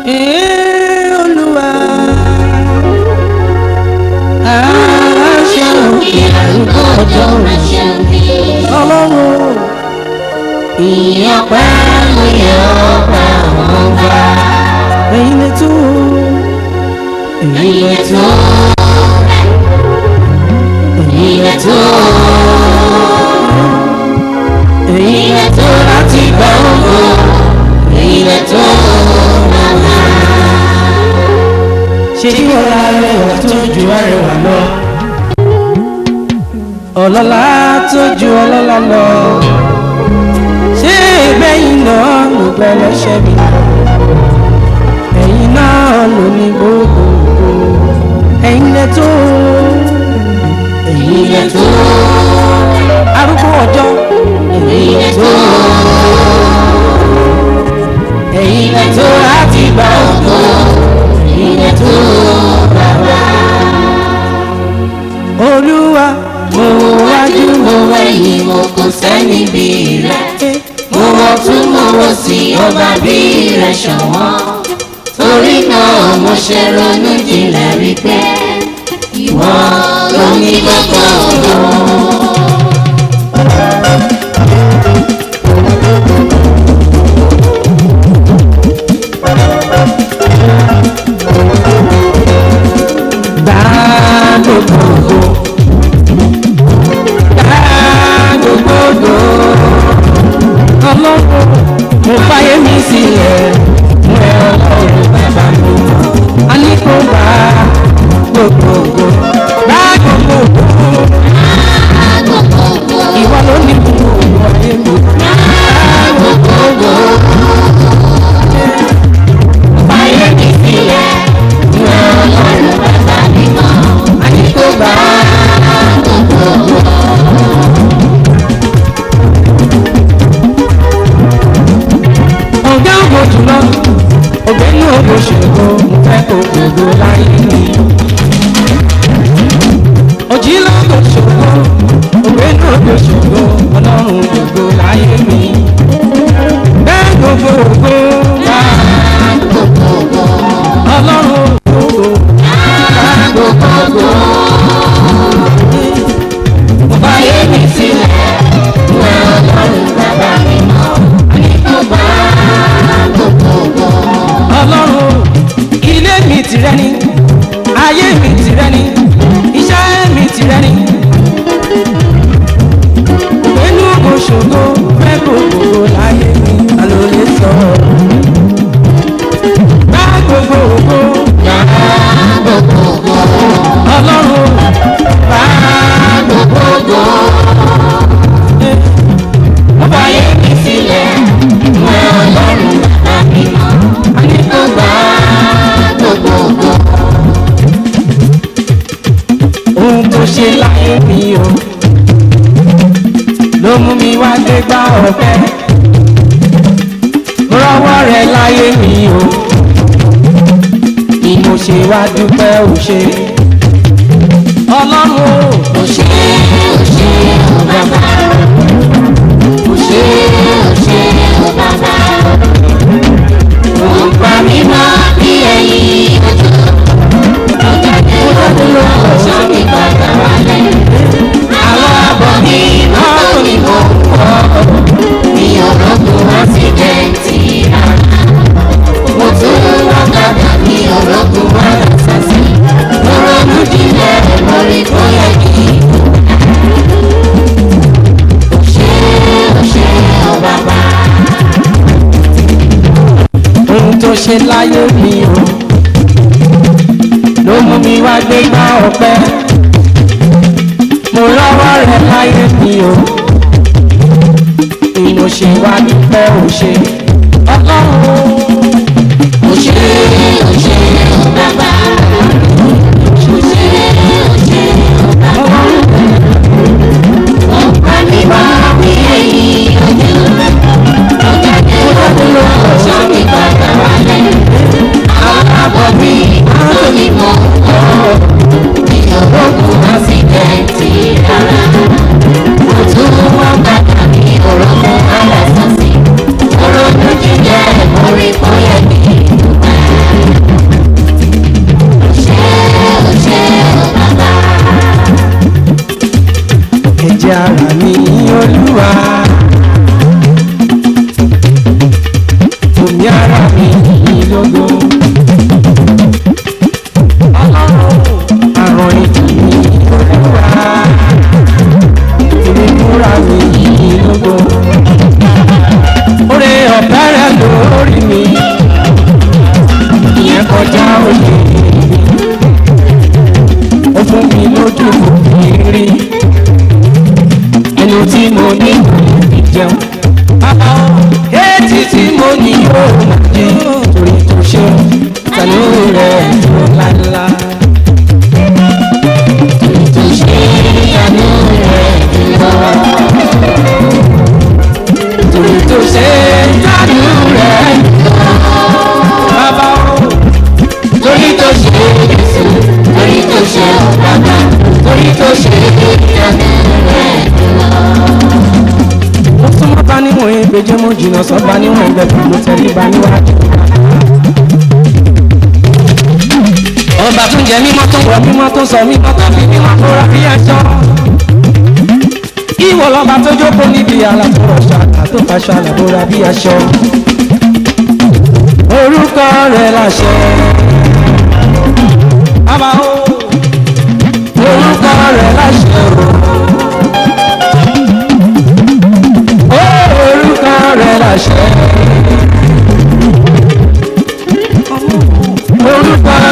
Olúwa aṣọ òkè àrùkọ ọjọ́ Ọlọ́run ìyọpẹ́ ló yẹ ọba àwọn ọba. Ẹ̀yin lè tó ẹ̀yin lè tó ẹ̀yin lè tó ẹ̀yin lè tó láti gbà ògo ẹ̀yin lè tó bàbá. Ṣé kí wọ́n ra arẹwà tó ju arẹwà lọ? Ọlọ́lá tó ju ọlọ́lá lọ. Ṣé ìgbẹ́yìn náà ló gbẹ lẹ́sẹ̀ mi? Ẹ̀yin náà ló ní gbogbo. Ẹ̀yin lẹ tó. Ẹ̀yin lẹ tó. Arúgbó ọjọ́. Ẹ̀yin lẹ tó. Ẹ̀yin lẹ tó láti gbà ògo. Ẹ̀yin lẹ tó bàbá. Olúwa mo wájú mo wẹ̀yìn mo kò sẹ́ni bí rẹ̀. Mo wọ̀ tún mo wò sí ọba bí rẹ̀ ṣọ̀wọ́n. Torí náà mo ṣe ronú jinlẹ̀ rí pé ìwọ ló ní gbogbo ògo. Gbà gbogbo ògo. Gbà gbogbo ògo. Ọlọ́run mo fàyè mi sílẹ̀ mo ẹ Ọlọ́run bàbá mi. A ní kó gbà gbogbo ògo. Gbà gbogbo ògo. Ìwọ ló ní gbogbo ògo ayé mi. Gbà gbogbo ògo. Fàyè mi sílẹ̀ mo ẹ Ọlọ́run bàbá mi mọ́. A ní kó gbà gbogbo ògo. Ọ̀gá ògo jùlọ, ògbẹ́ni ògo ṣògo, mo fẹ́ kó gbogbo láyé mi. Òjì lọ́gọ̀ ṣògo, ògbẹ́ni ògo ṣògo, Ọlọ́run gbogbo láyé mi. Bẹ́ẹ̀ gbogbo ògo, bá gbogbo ògo, Ọlọ́run gbogbo, bá gbogbo ògo. Mo bá yé mi sílẹ̀, mo Ọlọ́run bàbá mi mọ́, àní kò bá gbogbo ògo. Ọlọ́run ilé mi tìrẹ ni, ayé mi tìrẹ ni, iṣẹ́ mi tìrẹ ni. Inú ògo ṣògo fẹ́ gbogbo láyé mi, ta ló lè sọ? Gbà gbogbo ògo. Gbà gbogbo ògo. Ọlọ́run gbà gbogbo ògo. Mo bá yé mi sílẹ̀, mo Ọlọ́run bàbá mi mọ́, àní kó gbà gbogbo ògo. Ohun tó ṣe láyé mi o ló mú mi wá gbégbá ọpẹ́. Mo rọ́wọ́ rẹ̀ láyé mi o ni mo ṣe wá dúpẹ́ ò ṣe. Ọlọ́run ò ṣe ò bàbá. Ò ṣe ò bàbá. Ó ń pa mí mọ́ bí ẹyin ojú. Ọ̀gẹ̀dẹ̀ ló sọ mi padà wálé. Àwọn àbọ̀ mi máa ń ní mo kọ́. Mi ò rọ́gùn ásídẹ̀ǹtì rárá. Mo tún wá padà mi ò rọ́gùn alásàsì. Mo ronú jinlẹ̀ lórí bóyá kí ó ṣe ò bàbá. Ohun tó ṣe láyé mi o ló mú mi wá gbégbá ọpẹ́. Mo rọ́wọ́ rẹ̀ láyé mi o ni mo ṣe wá dúpẹ́ ò ṣe. Ọlọ́run ò ṣe ò bàbá. Ò ṣe ò bàbá. Ó ń pa mí wá bí ẹyin ojú. Ọ̀gẹ̀dẹ̀ ló sọ mi padà wálé. Àwọn àbọ̀ mi máa ń ní mo kọ́. Mi ò rọ́gùn ásídẹ̀ǹtì rárá. Mo tún wá padà mi ò rọ́gùn alásàsì. Mo ronú jinlẹ̀ mo rí bóyá kí n dúpẹ́. torí tó ṣe ìyanu rẹ̀ lọ. mo tún mọ́ bá níwọ̀n ìgbèjẹ́ mo jìnnà sọ́ba níwọ̀n ìgbẹ̀fẹ̀ mo tẹ̀lé ba níwájú. ọba tún jẹ mímọ́ tó wọ mímọ́ tó sọ mímọ́ tó fi mímọ́ tó rà bí aṣọ. ìwọ lọ́ba tó jókòó níbi àlàfọ̀rọ̀ ṣàkà tó faṣọ àlàbọ̀rà bí aṣọ. orúkọ rẹ̀ láṣẹ. bàbá o orúkọ rẹ̀ láṣẹ o. orúkọ rẹ̀ láṣẹ. orúkọ